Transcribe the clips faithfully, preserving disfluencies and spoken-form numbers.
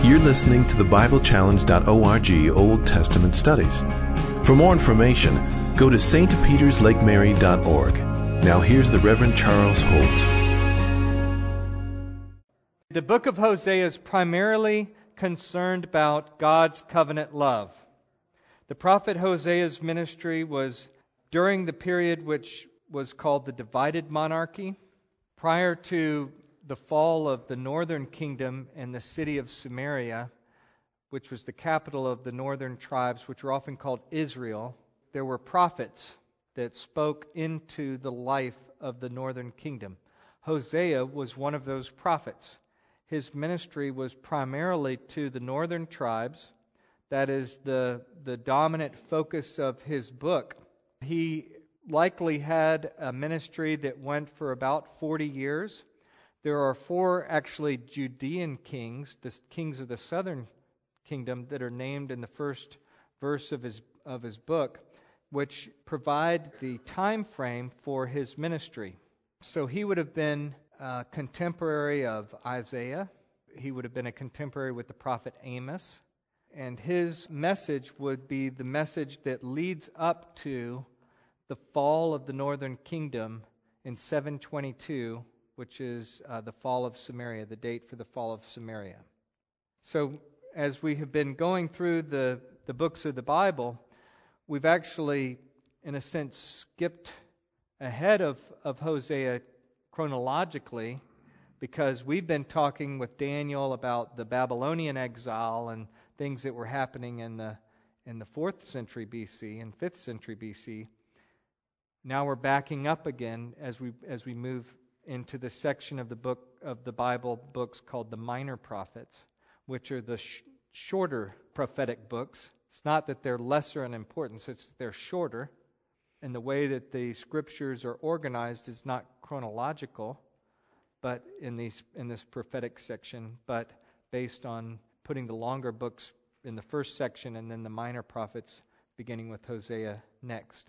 You're listening to the Bible Challenge dot org Old Testament Studies. For more information, go to Saint Peters Lake Mary dot org. Now here's the Reverend Charles Holt. The book of Hosea is primarily concerned about God's covenant love. The prophet Hosea's ministry was during the period which was called the divided monarchy, prior to the fall of the northern kingdom and the city of Samaria, which was the capital of the northern tribes, which were often called Israel. There were prophets that spoke into the life of the northern kingdom. Hosea was one of those prophets. His ministry was primarily to the northern tribes. That is the, the dominant focus of his book. He likely had a ministry that went for about forty years. There are four actually Judean kings, the kings of the southern kingdom, that are named in the first verse of his of his book, which provide the time frame for his ministry. So he would have been a contemporary of Isaiah. He would have been a contemporary with the prophet Amos. And his message would be the message that leads up to the fall of the northern kingdom in seven twenty-two, which is uh, the fall of Samaria, the date for the fall of Samaria. So as we have been going through the, the books of the Bible, we've actually, in a sense, skipped ahead of, of Hosea chronologically, because we've been talking with Daniel about the Babylonian exile and things that were happening in the in the fourth century B C and fifth century B C. Now we're backing up again as we as we move into the section of the book of the Bible books called the Minor Prophets, which are the sh- shorter prophetic books. It's not that they're lesser in importance, it's that they're shorter. And the way that the scriptures are organized is not chronological, but in these in this prophetic section, but based on putting the longer books in the first section and then the minor prophets beginning with Hosea next.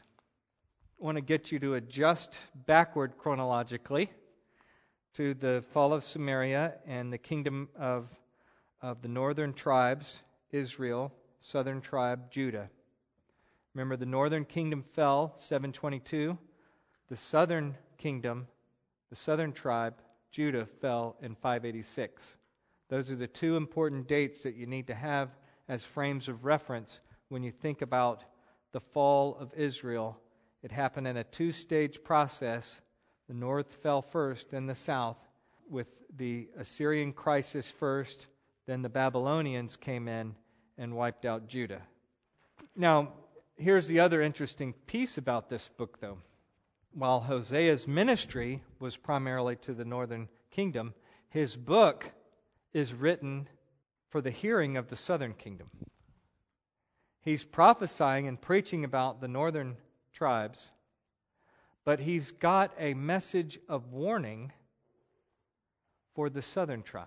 I want to get you to adjust backward chronologically to the fall of Samaria and the kingdom of, of the northern tribes, Israel, southern tribe, Judah. Remember, the northern kingdom fell, seven twenty-two. The southern kingdom, the southern tribe, Judah, fell in five eighty-six. Those are the two important dates that you need to have as frames of reference when you think about the fall of Israel. It happened in a two-stage process. The north fell first, then the south, with the Assyrian crisis first, then the Babylonians came in and wiped out Judah. Now, here's the other interesting piece about this book, though. While Hosea's ministry was primarily to the northern kingdom, his book is written for the hearing of the southern kingdom. He's prophesying and preaching about the northern tribes, but he's got a message of warning for the southern tribe.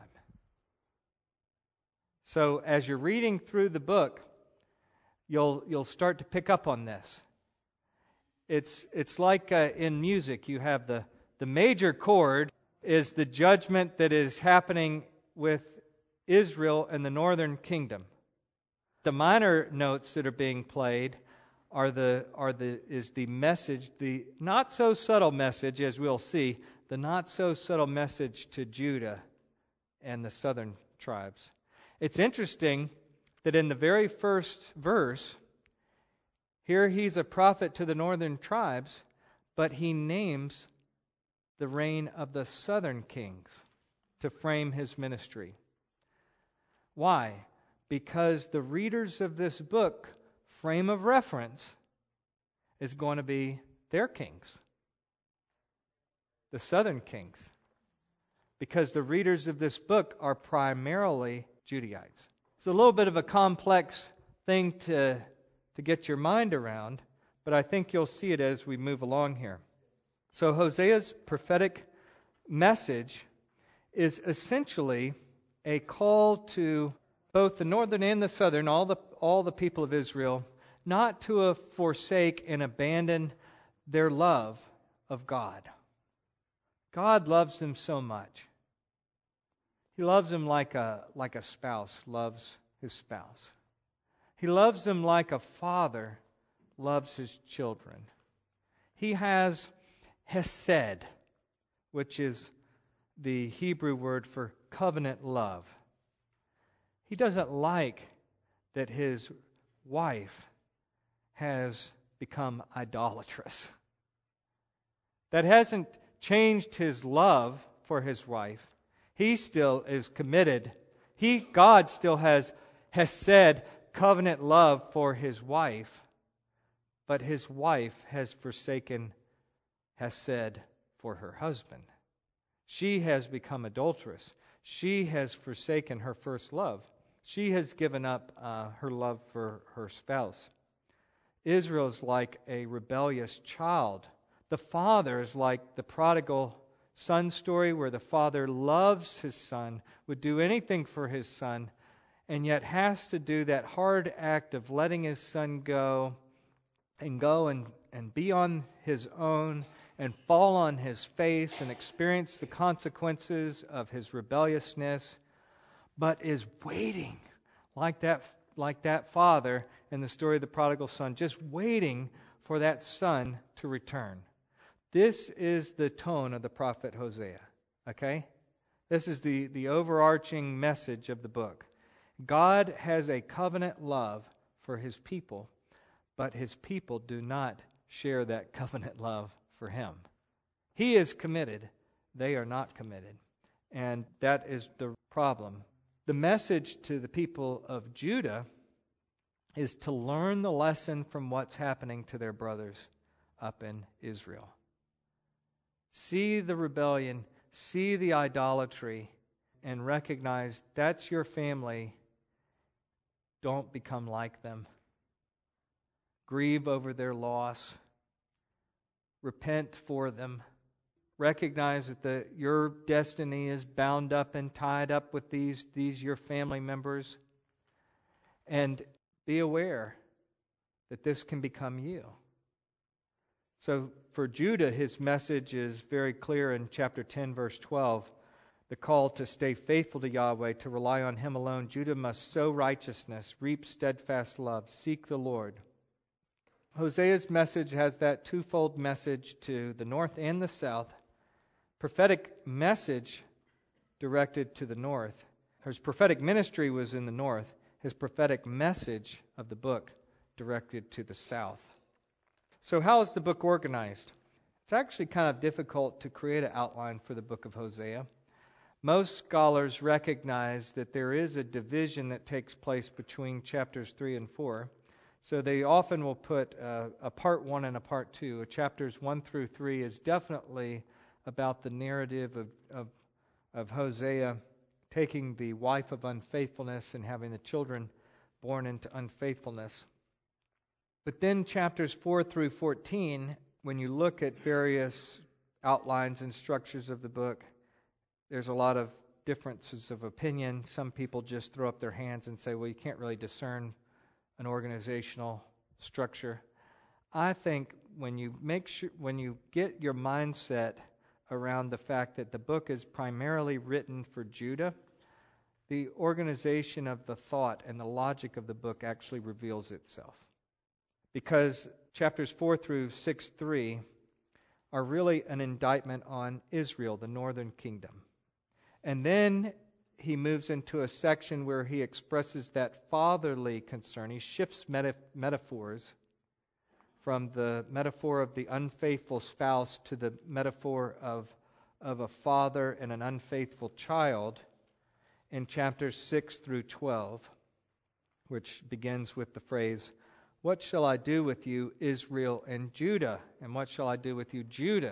So as you're reading through the book, you'll you'll start to pick up on this. It's it's like uh, in music, you have the, the major chord is the judgment that is happening with Israel and the northern kingdom. The minor notes that are being played are the are the is the message, the not so subtle message, as we'll see, the not so subtle message to Judah and the southern tribes. It's interesting that in the very first verse, here he's a prophet to the northern tribes, but he names the reign of the southern kings to frame his ministry. Why? Because the readers of this book frame of reference is going to be their kings, the southern kings, because the readers of this book are primarily Judaites. It's a little bit of a complex thing to, to get your mind around, but I think you'll see it as we move along here. So Hosea's prophetic message is essentially a call to both the northern and the southern, all the all the people of Israel, not to uh, forsake and abandon their love of God. God loves them so much. He loves them like a, like a spouse loves his spouse. He loves them like a father loves his children. He has hesed, which is the Hebrew word for covenant love. He doesn't like that his wife has become idolatrous. That hasn't changed his love for his wife. He still is committed. He, God still has hesed, covenant love for his wife, but his wife has forsaken hesed for her husband. She has become adulterous. She has forsaken her first love. She has given up uh, her love for her spouse. Israel is like a rebellious child. The father is like the prodigal son story, where the father loves his son, would do anything for his son, and yet has to do that hard act of letting his son go and go and, and be on his own and fall on his face and experience the consequences of his rebelliousness, but is waiting like that, like that father in the story of the prodigal son, just waiting for that son to return. This is the tone of the prophet Hosea, okay? This is the, the overarching message of the book. God has a covenant love for his people, but his people do not share that covenant love for him. He is committed. They are not committed. And that is the problem. The message to the people of Judah is to learn the lesson from what's happening to their brothers up in Israel. See the rebellion, see the idolatry, and recognize that's your family. Don't become like them. Grieve over their loss. Repent for them. Recognize that the, your destiny is bound up and tied up with these, these your family members. And be aware that this can become you. So for Judah, his message is very clear in chapter ten, verse twelve. The call to stay faithful to Yahweh, to rely on him alone. Judah must sow righteousness, reap steadfast love, seek the Lord. Hosea's message has that twofold message to the north and the south. Prophetic message directed to the north. His prophetic ministry was in the north. His prophetic message of the book directed to the south. So how is the book organized? It's actually kind of difficult to create an outline for the book of Hosea. Most scholars recognize that there is a division that takes place between chapters three and four. So they often will put uh, a part one and a part two. Chapters one through three is definitely about the narrative of, of, of Hosea taking the wife of unfaithfulness and having the children born into unfaithfulness. But then chapters four through fourteen, when you look at various outlines and structures of the book, there's a lot of differences of opinion. Some people just throw up their hands and say, well, you can't really discern an organizational structure. I think when you make sure, when you get your mindset around the fact that the book is primarily written for Judah, the organization of the thought and the logic of the book actually reveals itself. Because chapters four through six three are really an indictment on Israel, the northern kingdom. And then he moves into a section where he expresses that fatherly concern. He shifts meta- metaphors from the metaphor of the unfaithful spouse to the metaphor of, of a father and an unfaithful child in chapters six through twelve, which begins with the phrase, "What shall I do with you, Israel and Judah? And what shall I do with you, Judah?"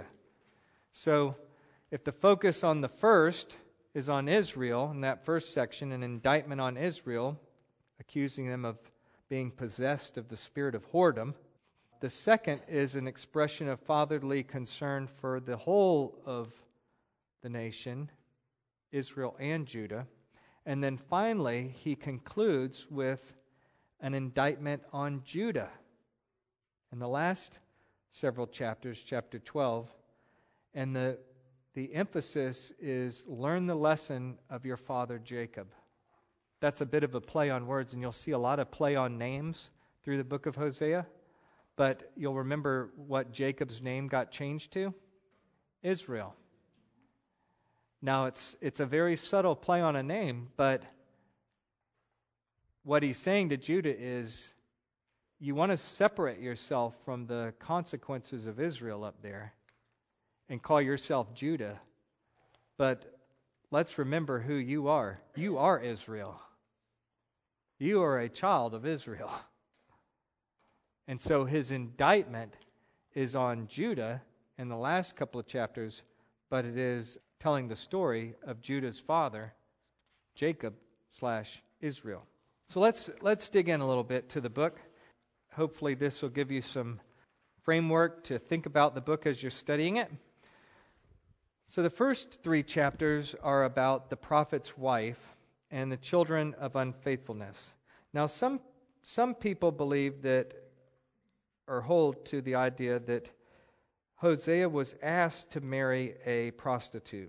So if the focus on the first is on Israel, in that first section, an indictment on Israel, accusing them of being possessed of the spirit of whoredom. The second is an expression of fatherly concern for the whole of the nation, Israel and Judah. And then finally, he concludes with an indictment on Judah. In the last several chapters, chapter twelve, and the the emphasis is learn the lesson of your father Jacob. That's a bit of a play on words, and you'll see a lot of play on names through the book of Hosea. But you'll remember what Jacob's name got changed to? Israel. Now, it's it's a very subtle play on a name, but what he's saying to Judah is, you want to separate yourself from the consequences of Israel up there and call yourself Judah. But let's remember who you are. You are Israel. You are a child of Israel. And so his indictment is on Judah in the last couple of chapters, but it is telling the story of Judah's father, Jacob slash Israel. So let's let's dig in a little bit to the book. Hopefully this will give you some framework to think about the book as you're studying it. So the first three chapters are about the prophet's wife and the children of unfaithfulness. Now some some people believe that, or hold to the idea that Hosea was asked to marry a prostitute.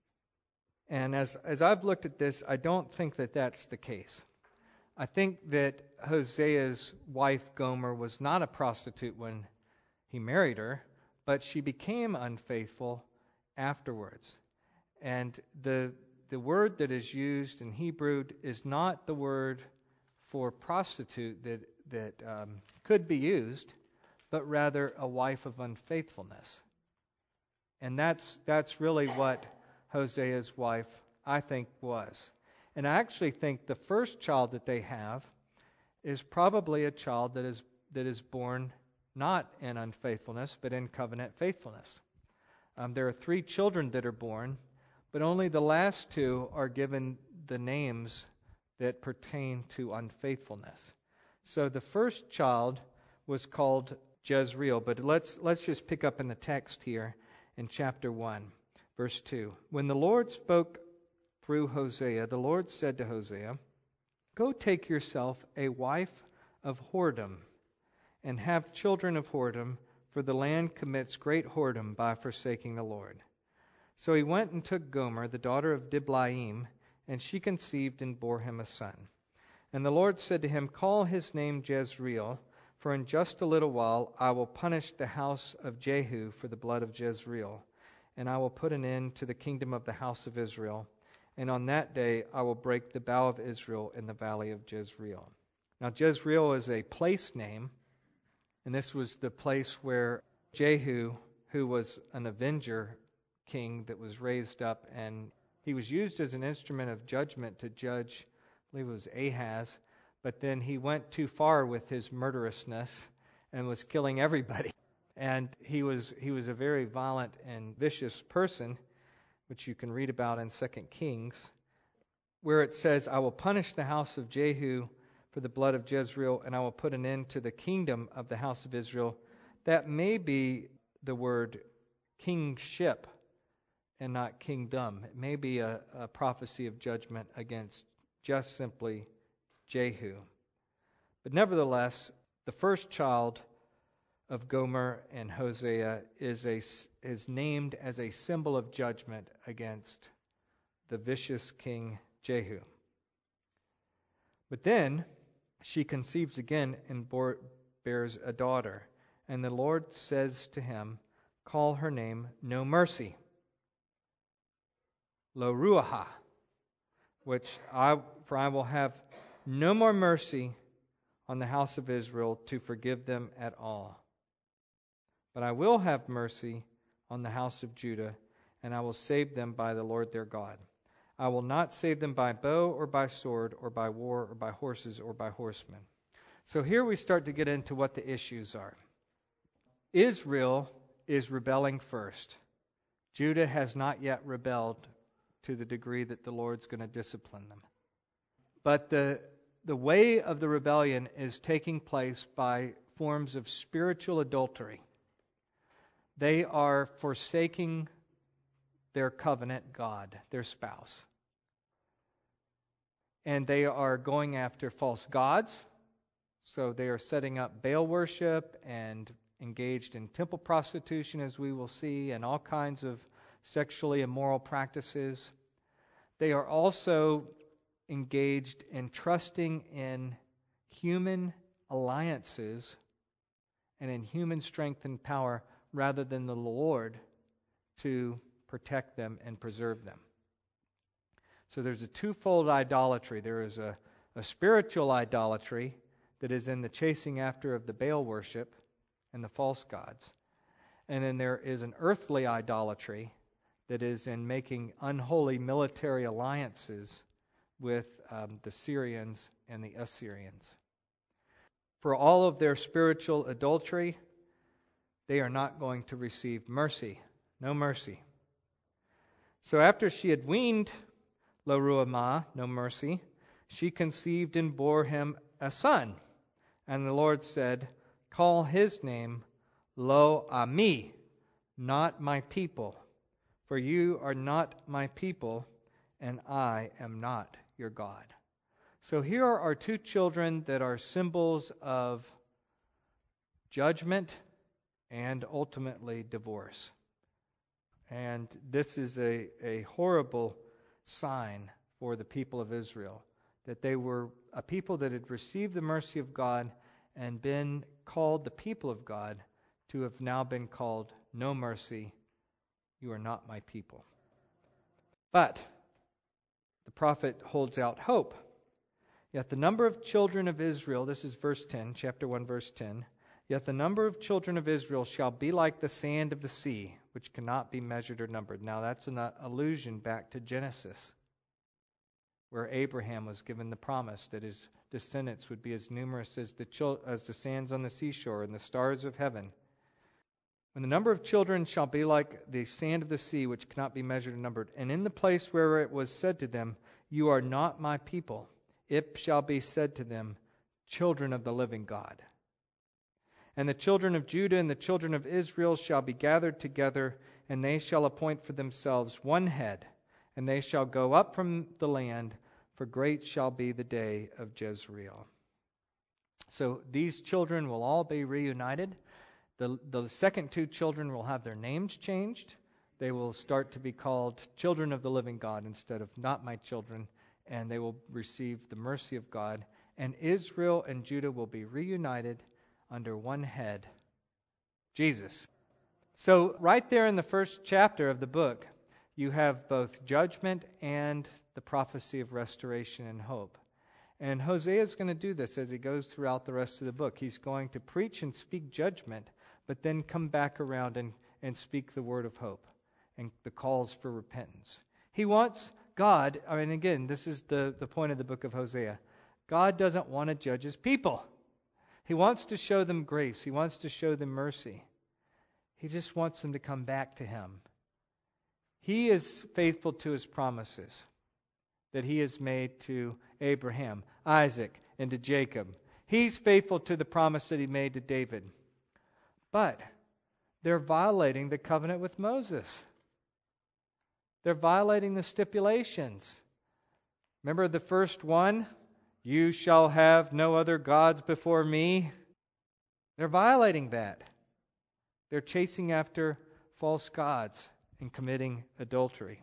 And as, as I've looked at this, I don't think that that's the case. I think that Hosea's wife Gomer was not a prostitute when he married her, but she became unfaithful afterwards. And the the word that is used in Hebrew is not the word for prostitute that, that um, could be used, but rather a wife of unfaithfulness. And that's that's really what Hosea's wife, I think, was. And I actually think the first child that they have is probably a child that is that is born not in unfaithfulness, but in covenant faithfulness. Um, there are three children that are born, but only the last two are given the names that pertain to unfaithfulness. So the first child was called Jezreel, but let's let's just pick up in the text here in chapter one, verse two. When the Lord spoke through Hosea, the Lord said to Hosea, "Go take yourself a wife of whoredom, and have children of whoredom, for the land commits great whoredom by forsaking the Lord." So he went and took Gomer, the daughter of Diblaim, and she conceived and bore him a son. And the Lord said to him, "Call his name Jezreel, for in just a little while I will punish the house of Jehu for the blood of Jezreel, and I will put an end to the kingdom of the house of Israel. And on that day I will break the bow of Israel in the valley of Jezreel." Now Jezreel is a place name, and this was the place where Jehu, who was an avenger king that was raised up, and he was used as an instrument of judgment to judge, I believe it was Ahaz, but then he went too far with his murderousness and was killing everybody. And he was he was a very violent and vicious person, which you can read about in Second Kings, where it says, "I will punish the house of Jehu for the blood of Jezreel, and I will put an end to the kingdom of the house of Israel." That may be the word kingship and not kingdom. It may be a, a prophecy of judgment against just simply Jehu. But nevertheless, the first child of Gomer and Hosea is a is named as a symbol of judgment against the vicious king Jehu. But then she conceives again and bore, bears a daughter, and the Lord says to him, "Call her name No Mercy, Lo Ruaha, which I for I will have no more mercy on the house of Israel to forgive them at all. But I will have mercy on the house of Judah, and I will save them by the Lord their God. I will not save them by bow or by sword or by war or by horses or by horsemen." So here we start to get into what the issues are. Israel is rebelling first. Judah has not yet rebelled to the degree that the Lord's going to discipline them. But the the way of the rebellion is taking place by forms of spiritual adultery. They are forsaking their covenant God, their spouse. And they are going after false gods. So they are setting up Baal worship and engaged in temple prostitution, as we will see, and all kinds of sexually immoral practices. They are also engaged in trusting in human alliances and in human strength and power rather than the Lord to protect them and preserve them. So there's a twofold idolatry. There is a, a spiritual idolatry that is in the chasing after of the Baal worship and the false gods. And then there is an earthly idolatry that is in making unholy military alliances with um, the Syrians and the Assyrians. For all of their spiritual adultery, they are not going to receive mercy. No mercy. So after she had weaned Lo-ruhamah, no mercy, she conceived and bore him a son. And the Lord said, call his name Lo-ami, not my people. For you are not my people, and I am not your God. So here are two children that are symbols of judgment and ultimately divorce. And this is a, a horrible sign for the people of Israel, that they were a people that had received the mercy of God and been called the people of God to have now been called no mercy. You are not my people. But the prophet holds out hope. Yet the number of children of Israel, this is verse ten, chapter one, verse ten, yet the number of children of Israel shall be like the sand of the sea, which cannot be measured or numbered. Now that's an allusion back to Genesis, where Abraham was given the promise that his descendants would be as numerous as the chil- as the sands on the seashore and the stars of heaven. When the number of children shall be like the sand of the sea, which cannot be measured or numbered, and in the place where it was said to them, you are not my people, it shall be said to them, children of the living God. And the children of Judah and the children of Israel shall be gathered together, and they shall appoint for themselves one head, and they shall go up from the land, for great shall be the day of Jezreel. So these children will all be reunited. The, the second two children will have their names changed. They will start to be called children of the living God instead of not my children, and they will receive the mercy of God. And Israel and Judah will be reunited under one head, Jesus. So right there in the first chapter of the book, you have both judgment and the prophecy of restoration and hope. And Hosea is going to do this as he goes throughout the rest of the book. He's going to preach and speak judgment, but then come back around and, and speak the word of hope and the calls for repentance. He wants God, I mean, again, this is the, the point of the book of Hosea. God doesn't want to judge his people. He wants to show them grace. He wants to show them mercy. He just wants them to come back to him. He is faithful to his promises that he has made to Abraham, Isaac, and to Jacob. He's faithful to the promise that he made to David. But they're violating the covenant with Moses. They're violating the stipulations. Remember the first one? You shall have no other gods before me. They're violating that. They're chasing after false gods and committing adultery.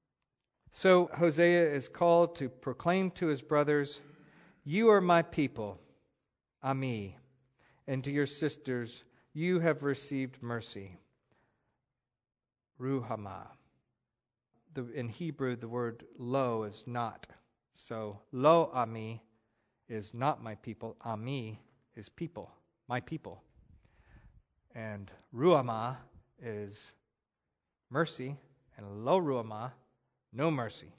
So Hosea is called to proclaim to his brothers, you are my people, Ami, and to your sisters, you have received mercy. Ruhamah. The, in Hebrew, the word lo is not. So lo ami is not my people. Ami is people, my people. And ruhamah is mercy, and lo ruhamah, no mercy.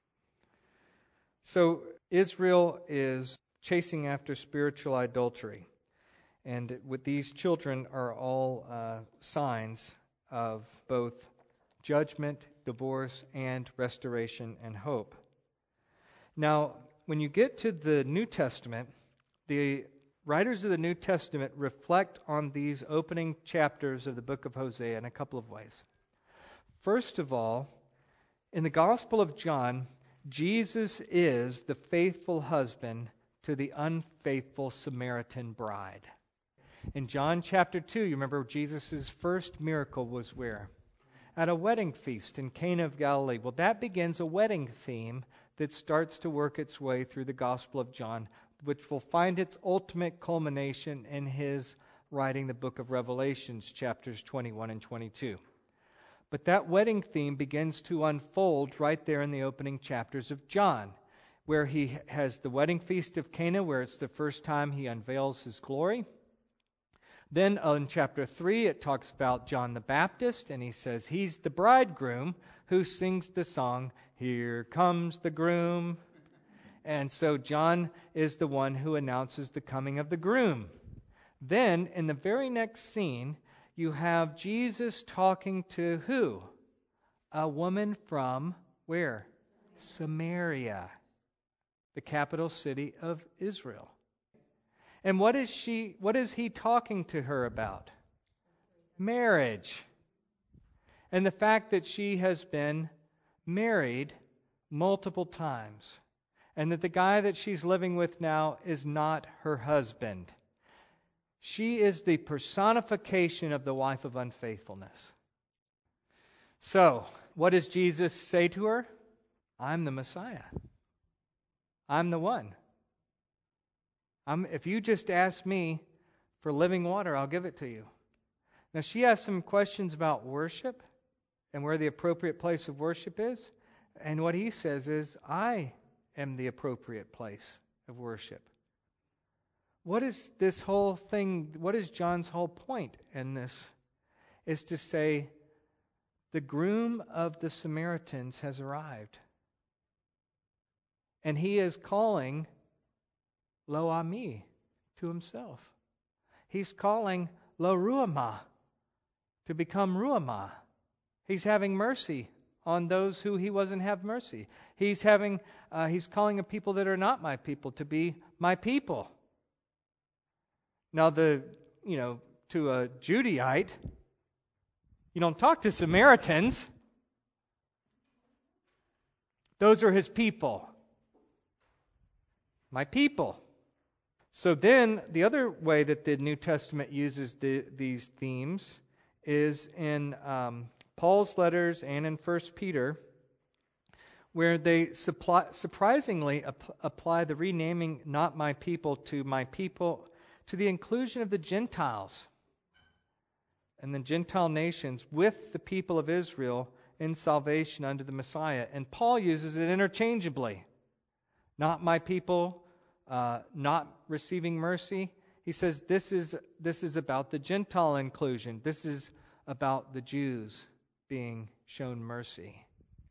So Israel is chasing after spiritual adultery. And with these children are all uh, signs of both judgment, divorce, and restoration and hope. Now, when you get to the New Testament, the writers of the New Testament reflect on these opening chapters of the book of Hosea in a couple of ways. First of all, in the Gospel of John, Jesus is the faithful husband to the unfaithful Samaritan bride. In John chapter two, you remember Jesus' first miracle was where? at a wedding feast in Cana of Galilee. Well, that begins a wedding theme that starts to work its way through the Gospel of John, which will find its ultimate culmination in his writing the book of Revelations, chapters twenty-one and twenty-two. But that wedding theme begins to unfold right there in the opening chapters of John, where he has the wedding feast of Cana, where it's the first time he unveils his glory. Then in chapter three, it talks about John the Baptist, and he says he's the bridegroom who sings the song, "Here comes the groom." And so John is the one who announces the coming of the groom. Then, in the very next scene, you have Jesus talking to who? A woman from where? Samaria, the capital city of Israel. And what is she? What is he talking to her about? Marriage. And the fact that she has been married multiple times, and that the guy that she's living with now is not her husband. She is the personification of the wife of unfaithfulness. So, what does Jesus say to her? I'm the Messiah. I'm the one. I'm, if you just ask me for living water, I'll give it to you. Now, she has some questions about worship and where the appropriate place of worship is. And what he says is, I am the appropriate place of worship. What is this whole thing, what is John's whole point in this? Is to say, the groom of the Samaritans has arrived. And he is calling Lo Ami to himself. He's calling Lo Ruamah to become Ruamah. He's having mercy on those who he wasn't have mercy. He's having, uh, he's calling a people that are not my people to be my people. Now, the you know, to a Judaite, you don't talk to Samaritans. Those are his people. My people. So then, the other way that the New Testament uses the, these themes is in um, Paul's letters and in First Peter, where they supply, surprisingly ap- apply the renaming "not my people" to "my people," to the inclusion of the Gentiles and the Gentile nations with the people of Israel in salvation under the Messiah. And Paul uses it interchangeably. Not my people, uh, not receiving mercy. He says this is this is about the Gentile inclusion. This is about the Jews being shown mercy.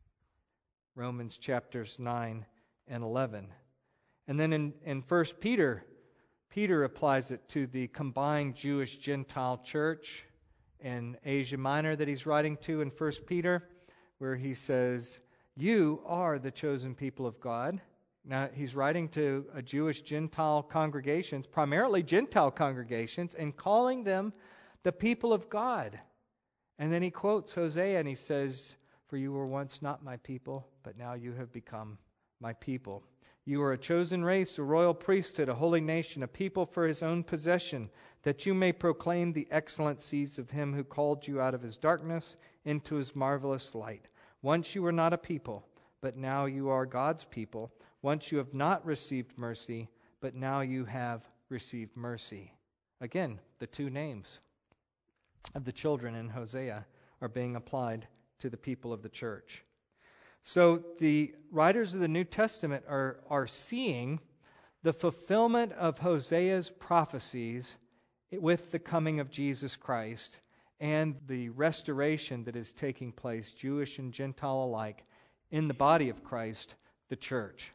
Romans chapters nine and eleven. And then in, in First Peter, Peter applies it to the combined Jewish-Gentile church in Asia Minor that he's writing to in First Peter, where he says, you are the chosen people of God. Now, he's writing to a Jewish-Gentile congregations, primarily Gentile congregations, and calling them the people of God. And then he quotes Hosea and he says, for you were once not my people, but now you have become my people. You are a chosen race, a royal priesthood, a holy nation, a people for his own possession, that you may proclaim the excellencies of him who called you out of his darkness into his marvelous light. Once you were not a people, but now you are God's people. Once you have not received mercy, but now you have received mercy. Again, the two names of the children in Hosea are being applied to the people of the church. So the writers of the New Testament are, are seeing the fulfillment of Hosea's prophecies with the coming of Jesus Christ and the restoration that is taking place, Jewish and Gentile alike, in the body of Christ, the church.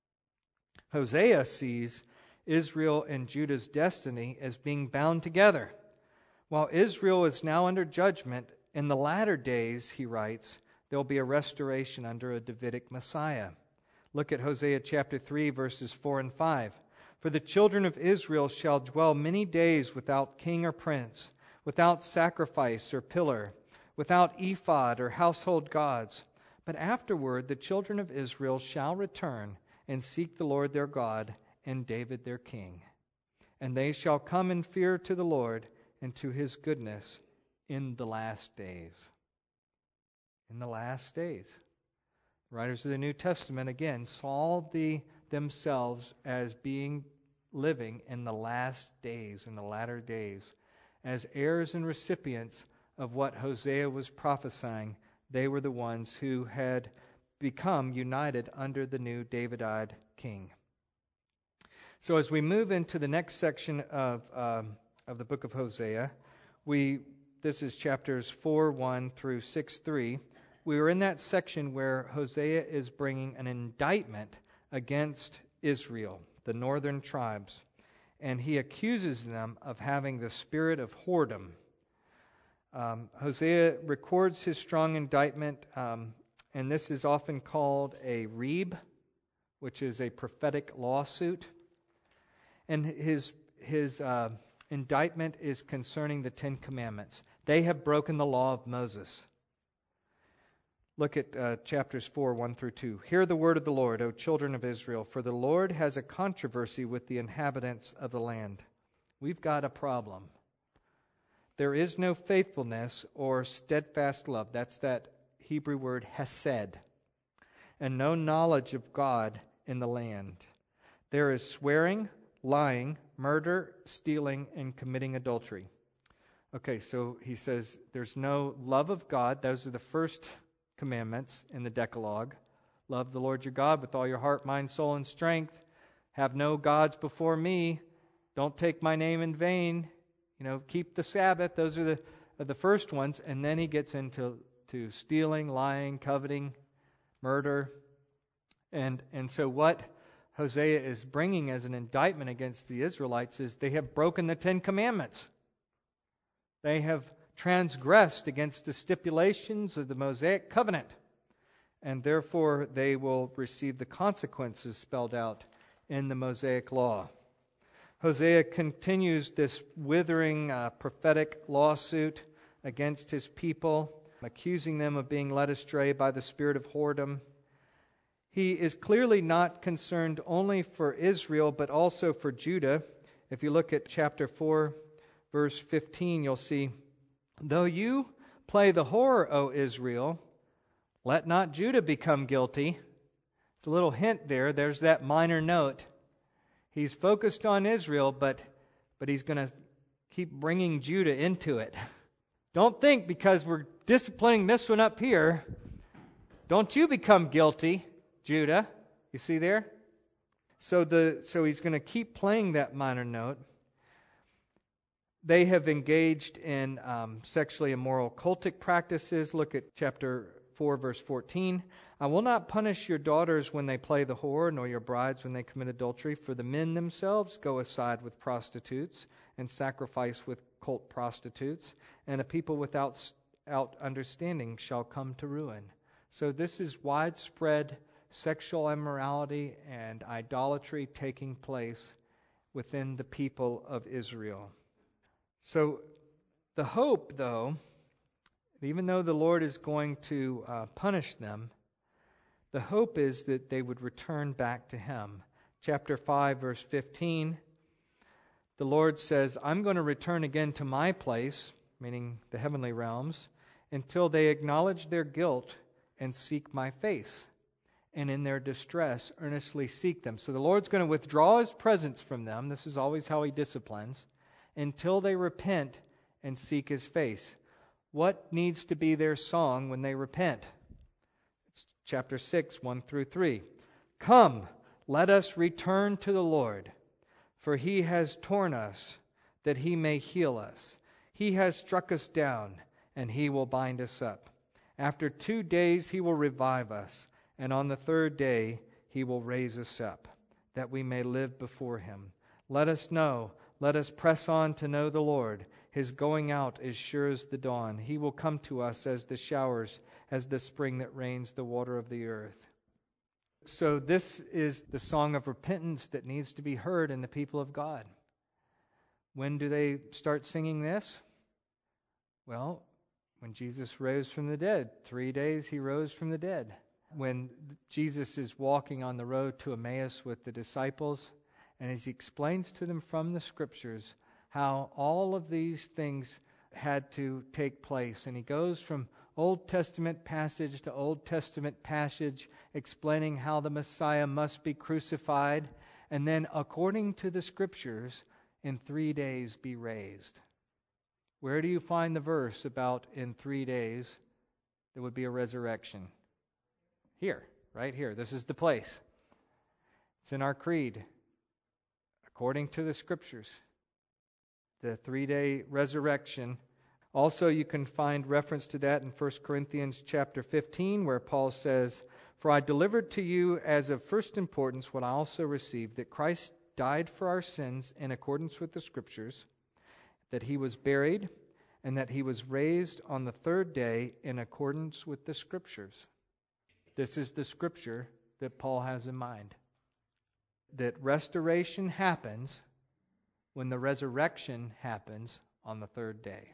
Hosea sees Israel and Judah's destiny as being bound together. While Israel is now under judgment, in the latter days, he writes, there will be a restoration under a Davidic Messiah. Look at Hosea chapter three, verses four and five. For the children of Israel shall dwell many days without king or prince, without sacrifice or pillar, without ephod or household gods. But afterward the children of Israel shall return and seek the Lord their God and David their king. And they shall come in fear to the Lord and to his goodness in the last days. in the last days. Writers of the New Testament, again, saw the themselves as being living in the last days, in the latter days. As heirs and recipients of what Hosea was prophesying, they were the ones who had become united under the new Davidite king. So as we move into the next section of um, of the book of Hosea, we this is chapters four one through six three. We were in that section where Hosea is bringing an indictment against Israel, the northern tribes, and he accuses them of having the spirit of whoredom. Um, Hosea records his strong indictment, um, and this is often called a reeb, which is a prophetic lawsuit. And his his uh, indictment is concerning the Ten Commandments. They have broken the law of Moses. Look at uh, chapters four, one through two. Hear the word of the Lord, O children of Israel, for the Lord has a controversy with the inhabitants of the land. We've got a problem. There is no faithfulness or steadfast love. That's that Hebrew word hesed. And no knowledge of God in the land. There is swearing, lying, murder, stealing, and committing adultery. Okay, so he says there's no love of God. Those are the first commandments in the Decalogue. Love the Lord your God with all your heart, mind, soul, and strength. Have no gods before me. Don't take my name in vain. You know, keep the Sabbath. Those are the are the first ones. And then he gets into to stealing, lying, coveting, murder. And, and so what Hosea is bringing as an indictment against the Israelites is they have broken the Ten Commandments. They have transgressed against the stipulations of the Mosaic covenant, and therefore they will receive the consequences spelled out in the Mosaic law. Hosea continues this withering uh, prophetic lawsuit against his people, accusing them of being led astray by the spirit of whoredom. He is clearly not concerned only for Israel, but also for Judah. If you look at chapter four, verse fifteen, you'll see, though you play the whore, O Israel, let not Judah become guilty. It's a little hint there. There's that minor note. He's focused on Israel, but, but he's going to keep bringing Judah into it. Don't think because we're disciplining this one up here, don't you become guilty, Judah. You see there? So the so he's going to keep playing that minor note. They have engaged in um, sexually immoral cultic practices. Look at chapter four, verse fourteen. I will not punish your daughters when they play the whore, nor your brides when they commit adultery, for the men themselves go aside with prostitutes and sacrifice with cult prostitutes, and a people without out understanding shall come to ruin. So this is widespread sexual immorality and idolatry taking place within the people of Israel. So the hope, though, even though the Lord is going to uh, punish them, the hope is that they would return back to Him. Chapter five, verse fifteen, the Lord says, I'm going to return again to my place, meaning the heavenly realms, until they acknowledge their guilt and seek my face, and in their distress earnestly seek them. So the Lord's going to withdraw His presence from them. This is always how He disciplines, until they repent and seek His face. What needs to be their song when they repent? It's chapter six, one through three. Come, let us return to the Lord, for He has torn us, that He may heal us. He has struck us down, and He will bind us up. After two days He will revive us, and on the third day He will raise us up, that we may live before Him. Let us know, let us press on to know the Lord. His going out is sure as the dawn. He will come to us as the showers, as the spring that rains the water of the earth. So this is the song of repentance that needs to be heard in the people of God. When do they start singing this? Well, when Jesus rose from the dead. Three days He rose from the dead. When Jesus is walking on the road to Emmaus with the disciples, and as He explains to them from the Scriptures how all of these things had to take place. And He goes from Old Testament passage to Old Testament passage explaining how the Messiah must be crucified, and then, according to the Scriptures, in three days be raised. Where do you find the verse about in three days there would be a resurrection? Here, right here. This is the place. It's in our creed. According to the Scriptures, the three-day resurrection. Also, you can find reference to that in First Corinthians chapter fifteen, where Paul says, "For I delivered to you as of first importance what I also received, that Christ died for our sins in accordance with the Scriptures, that he was buried, and that he was raised on the third day in accordance with the Scriptures." This is the Scripture that Paul has in mind. That restoration happens when the resurrection happens on the third day.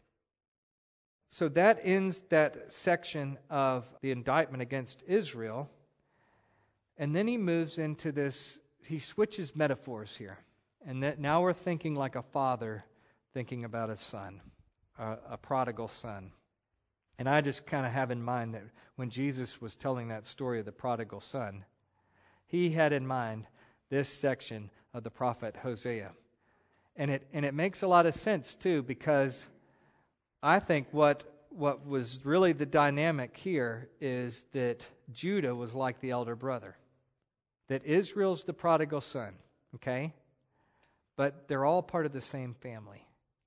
So that ends that section of the indictment against Israel. And then he moves into this, he switches metaphors here. And that now we're thinking like a father thinking about a son, a, a prodigal son. And I just kind of have in mind that when Jesus was telling that story of the prodigal son, he had in mind this section of the prophet Hosea. And it and it makes a lot of sense too, because I think what what was really the dynamic here is that Judah was like the elder brother. That Israel's the prodigal son, okay? But they're all part of the same family.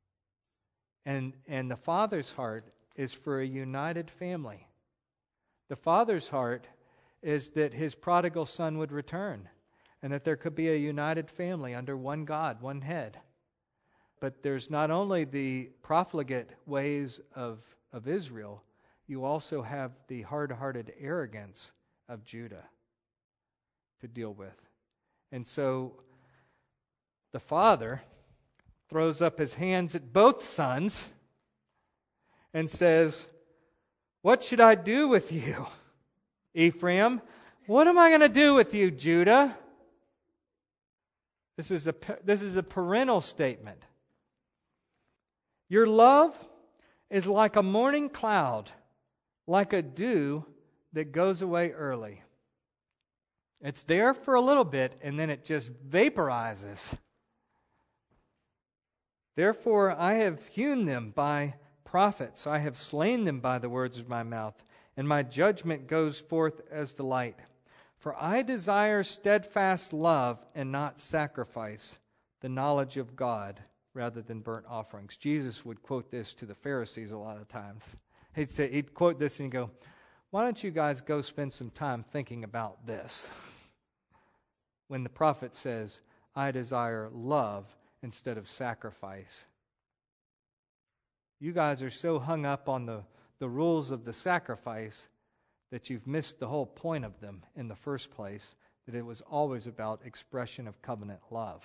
And and the Father's heart is for a united family. The Father's heart is that his prodigal son would return, and that there could be a united family under one God, one head. But there's not only the profligate ways of, of Israel, you also have the hard-hearted arrogance of Judah to deal with. And so the father throws up his hands at both sons and says, "What should I do with you, Ephraim? What am I going to do with you, Judah?" This is a this is a parental statement. Your love is like a morning cloud, like a dew that goes away early. It's there for a little bit, and then it just vaporizes. Therefore I have hewn them by prophets. I have slain them by the words of my mouth, and my judgment goes forth as the light. For I desire steadfast love and not sacrifice, the knowledge of God rather than burnt offerings. Jesus would quote this to the Pharisees a lot of times. He'd say, he'd quote this and he'd go, "Why don't you guys go spend some time thinking about this?" When the prophet says, "I desire love instead of sacrifice." You guys are so hung up on the, the rules of the sacrifice that you've missed the whole point of them in the first place, that it was always about expression of covenant love.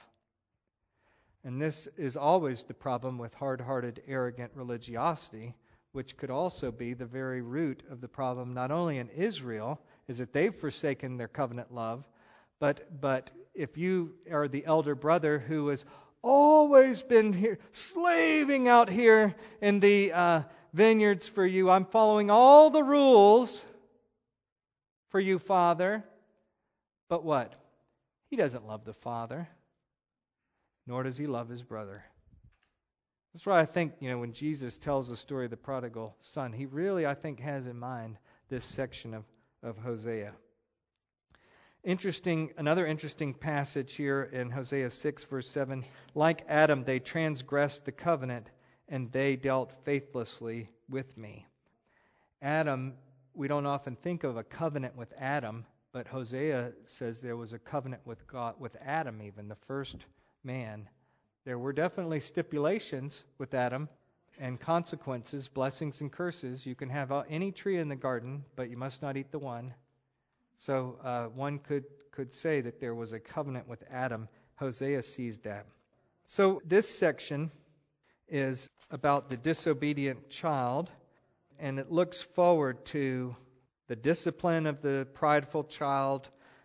And this is always the problem with hard-hearted, arrogant religiosity, which could also be the very root of the problem not only in Israel, is that they've forsaken their covenant love, but but if you are the elder brother who has always been here, slaving out here in the uh, vineyards for you, I'm following all the rules for you, Father. But what? He doesn't love the Father, nor does he love his brother. That's why I think, you know, when Jesus tells the story of the prodigal son, he really, I think, has in mind this section of, of Hosea. Interesting, another interesting passage here in Hosea six, verse seven. Like Adam, they transgressed the covenant, and they dealt faithlessly with me. Adam, we don't often think of a covenant with Adam, but Hosea says there was a covenant with God, with Adam even, the first man. There were definitely stipulations with Adam and consequences, blessings and curses. You can have any tree in the garden, but you must not eat the one. So uh, one could, could say that there was a covenant with Adam. Hosea sees that. So this section is about the disobedient child, and it looks forward to the discipline of the prideful child,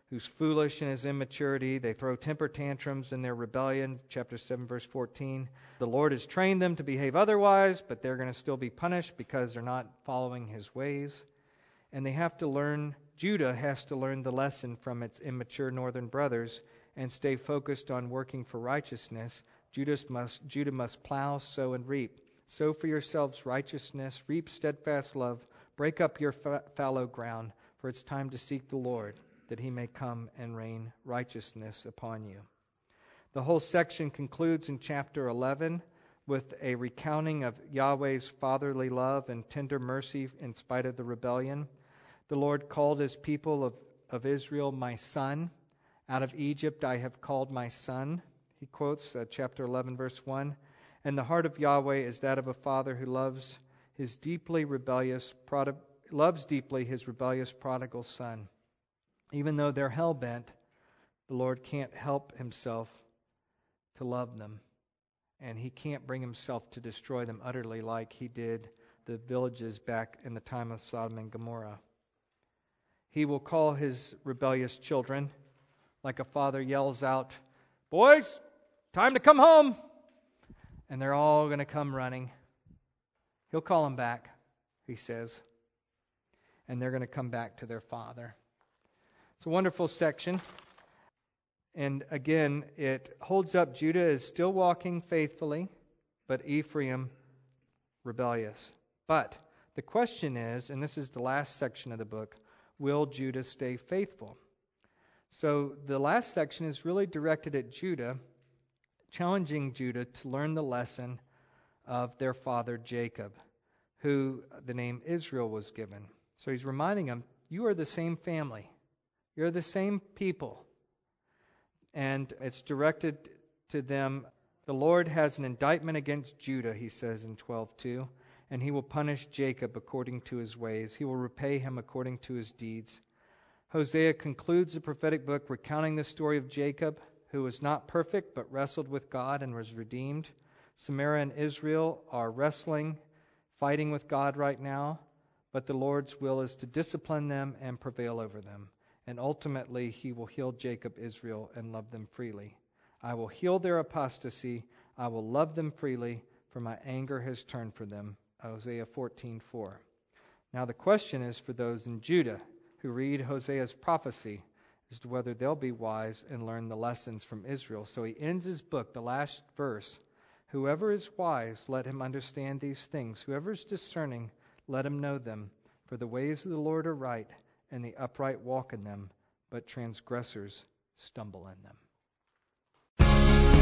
who's foolish in his immaturity. They throw temper tantrums in their rebellion, chapter seven, verse fourteen. The Lord has trained them to behave otherwise, but they're going to still be punished because they're not following his ways. And they have to learn, Judah has to learn the lesson from its immature northern brothers and stay focused on working for righteousness. Judah must, Judah must plow, sow, and reap. Sow for yourselves righteousness, reap steadfast love, break up your fa- fallow ground, for it's time to seek the Lord, that he may come and rain righteousness upon you. The whole section concludes in chapter eleven with a recounting of Yahweh's fatherly love and tender mercy in spite of the rebellion. The Lord called his people of, of Israel, my son. Out of Egypt I have called my son. He quotes uh, chapter eleven, verse one. And the heart of Yahweh is that of a father who loves his deeply rebellious, prod- loves deeply his rebellious prodigal son. Even though they're hell-bent, the Lord can't help himself to love them. And he can't bring himself to destroy them utterly like he did the villages back in the time of Sodom and Gomorrah. He will call his rebellious children, like a father yells out, "Boys, time to come home!" And they're all going to come running. He'll call them back, he says. And they're going to come back to their father. It's a wonderful section. And again, it holds up Judah is still walking faithfully, but Ephraim rebellious. But the question is, and this is the last section of the book, will Judah stay faithful? So the last section is really directed at Judah, challenging Judah to learn the lesson of their father Jacob, who the name Israel was given. So he's reminding them, you are the same family. You're the same people. And it's directed to them. The Lord has an indictment against Judah, he says in twelve two, and he will punish Jacob according to his ways. He will repay him according to his deeds. Hosea concludes the prophetic book recounting the story of Jacob, who was not perfect but wrestled with God and was redeemed. Samaria and Israel are wrestling, fighting with God right now, but the Lord's will is to discipline them and prevail over them. And ultimately, he will heal Jacob, Israel, and love them freely. I will heal their apostasy. I will love them freely, for my anger has turned from them. Hosea fourteen four. Now the question is for those in Judah who read Hosea's prophecy as to whether they'll be wise and learn the lessons from Israel. So he ends his book, the last verse. Whoever is wise, let him understand these things. Whoever is discerning, let him know them. For the ways of the Lord are right, and the upright walk in them, but transgressors stumble in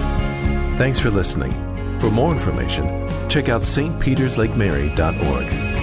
them. Thanks for listening. For more information, check out S T Peters Lake Mary dot org.